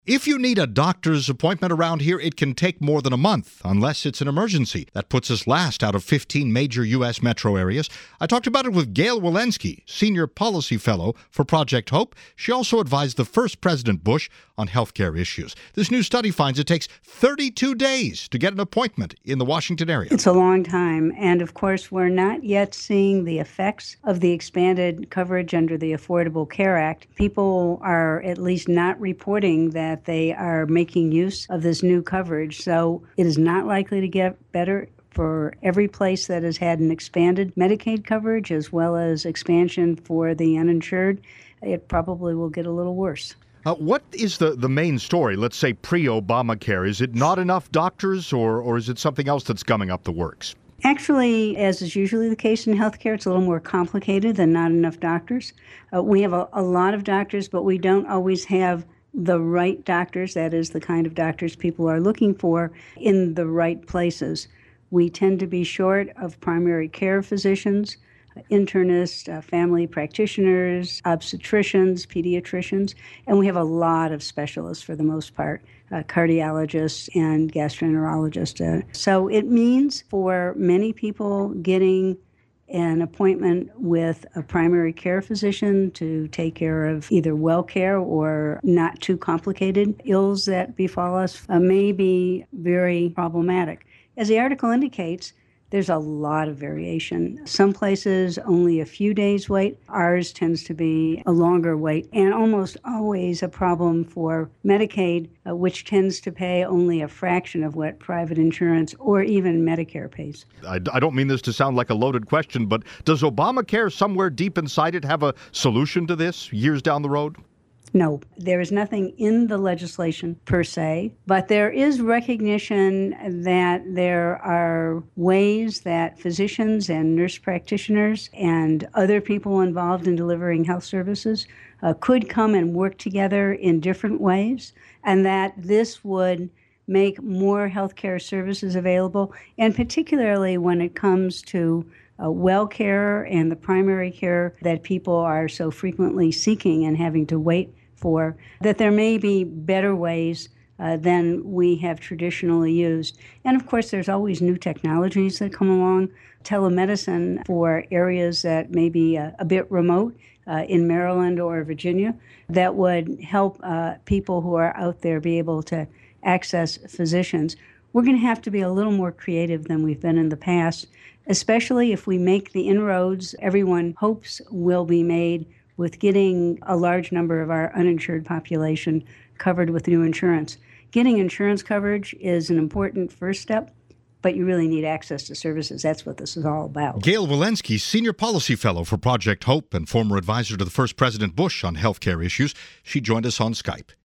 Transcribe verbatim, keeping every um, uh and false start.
If you need a doctor's appointment around here, it can take more than a month, unless it's an emergency. That puts us last out of fifteen major U S metro areas. I talked about it with Gail Walensky, Senior Policy Fellow for Project Hope. She also advised the first President Bush on healthcare issues. This new study finds it takes thirty-two days to get an appointment in the Washington area. It's a long time, and of course, we're not yet seeing the effects of the expanded coverage under the Affordable Care Act. People are at least not reporting that that they are making use of this new coverage. So it is not likely to get better for every place that has had an expanded Medicaid coverage as well as expansion for the uninsured. It probably will get a little worse. Uh, what is the, the main story, let's say pre-Obamacare? Is it not enough doctors, or, or is it something else that's gumming up the works? Actually, as is usually the case in healthcare, it's a little more complicated than not enough doctors. Uh, we have a, a lot of doctors, but we don't always have the right doctors, that is the kind of doctors people are looking for, in the right places. We tend to be short of primary care physicians, internists, uh, family practitioners, obstetricians, pediatricians, and we have a lot of specialists for the most part, uh, cardiologists and gastroenterologists. Uh, so it means for many people getting an appointment with a primary care physician to take care of either well care or not too complicated ills that befall us uh, may be very problematic. As the article indicates, there's a lot of variation. Some places only a few days wait. Ours tends to be a longer wait, and almost always a problem for Medicaid, uh, which tends to pay only a fraction of what private insurance or even Medicare pays. I, I don't mean this to sound like a loaded question, but does Obamacare somewhere deep inside it have a solution to this years down the road? No, there is nothing in the legislation per se, but there is recognition that there are ways that physicians and nurse practitioners and other people involved in delivering health services uh, could come and work together in different ways, and that this would make more healthcare services available, and particularly when it comes to uh, well care and the primary care that people are so frequently seeking and having to wait for, that there may be better ways uh, than we have traditionally used. And of course, there's always new technologies that come along. Telemedicine for areas that may be a, a bit remote uh, in Maryland or Virginia, that would help uh, people who are out there be able to access physicians. We're going to have to be a little more creative than we've been in the past, especially if we make the inroads everyone hopes will be made with getting a large number of our uninsured population covered with new insurance. Getting insurance coverage is an important first step, but you really need access to services. That's what this is all about. Gail Walensky, Senior Policy Fellow for Project Hope and former advisor to the first President Bush on healthcare issues. She joined us on Skype.